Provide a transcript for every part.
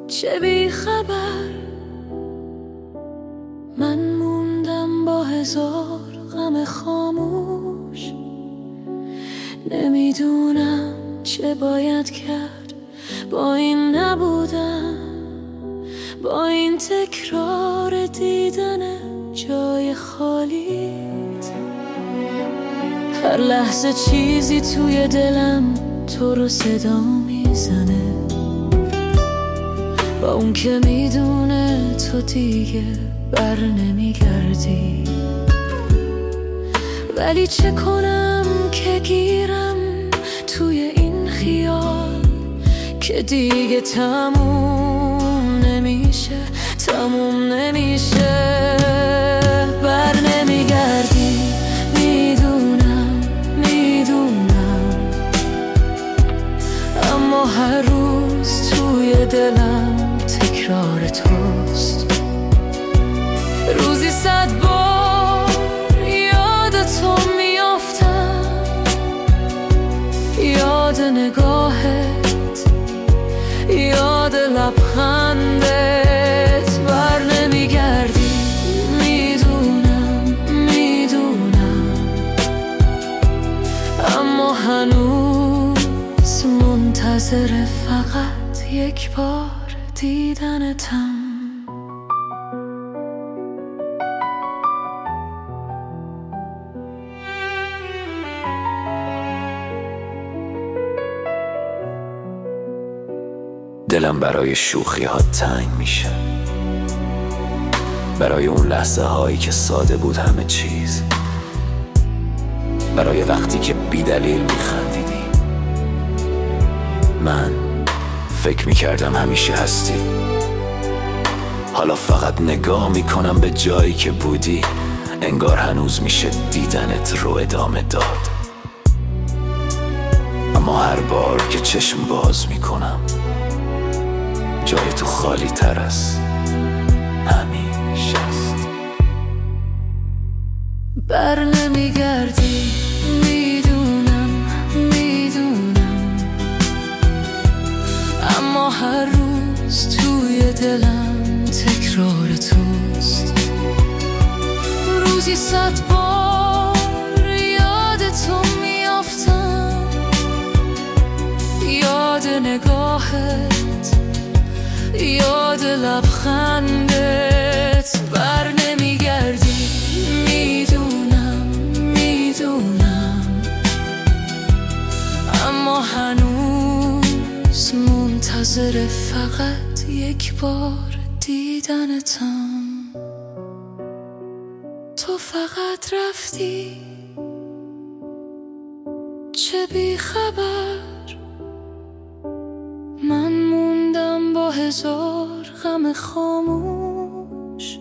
چه بی خبر. من موندم با هزار غم خاموش، نمیدونم چه باید کرد با این نبودن، با این تکرار دیدن جای خالیت. هر لحظه چیزی توی دلم تو رو صدا میزنه، با اون که میدونه تو دیگه بر نمیگردی. ولی چه کنم که گیرم توی این خیال که دیگه تموم نمیشه، تموم نمیشه. بر نمیگردی، میدونم میدونم، اما هر روز توی دلم تکرار توست. روزی 100 بار یاد تو میافتم، یاد نگاهت، یاد لبخندت. بر نمیگردی، میدونم میدونم، اما هنوز منتظر فقط یک بار دیدنتم. دلم برای شوخی ها تنگ میشه، برای اون لحظه هایی که ساده بود همه چیز، برای وقتی که بی دلیل میخندیدی. من فکر میکردم همیشه هستی، حالا فقط نگاه میکنم به جایی که بودی، انگار هنوز میشه دیدنت رو ادامه داد. اما هر بار که چشم باز میکنم جای تو خالی تر از همیشه است. بر نمیگردی، میدونم میدونم، اما هر روز توی دلم تکرار توست. روزی 100 بار یاد تو میافتم، یاد نگاهت، یاد لبخندت. بر نمیگردی، میدونم میدونم، اما هنوز منتظر فقط یک بار دیدنتم. تو فقط رفتی، چه بی خبر. من موندم با هزار غم خاموش،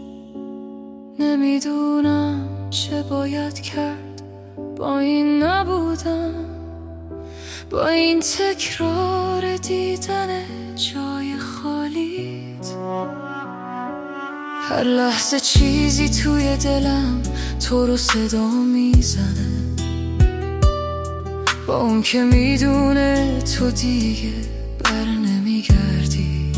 نمیدونم چه باید کرد با این نبودن، با این تکرار دیدن جای خالیت. هر لحظه چیزی توی دلم تو رو صدا میزنه، با اون که میدونه تو دیگه بر نمیگردی.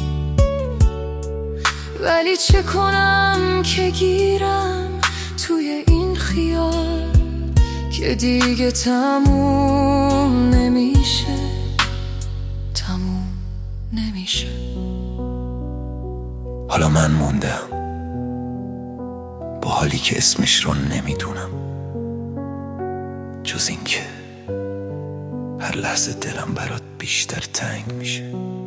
ولی چه کنم که گیرم توی این خیال که دیگه تموم نمیشه، تموم نمیشه. حالا من موندم با حالی که اسمش رو نمیدونم، جز این که هر لحظه دلم برات بیشتر تنگ میشه.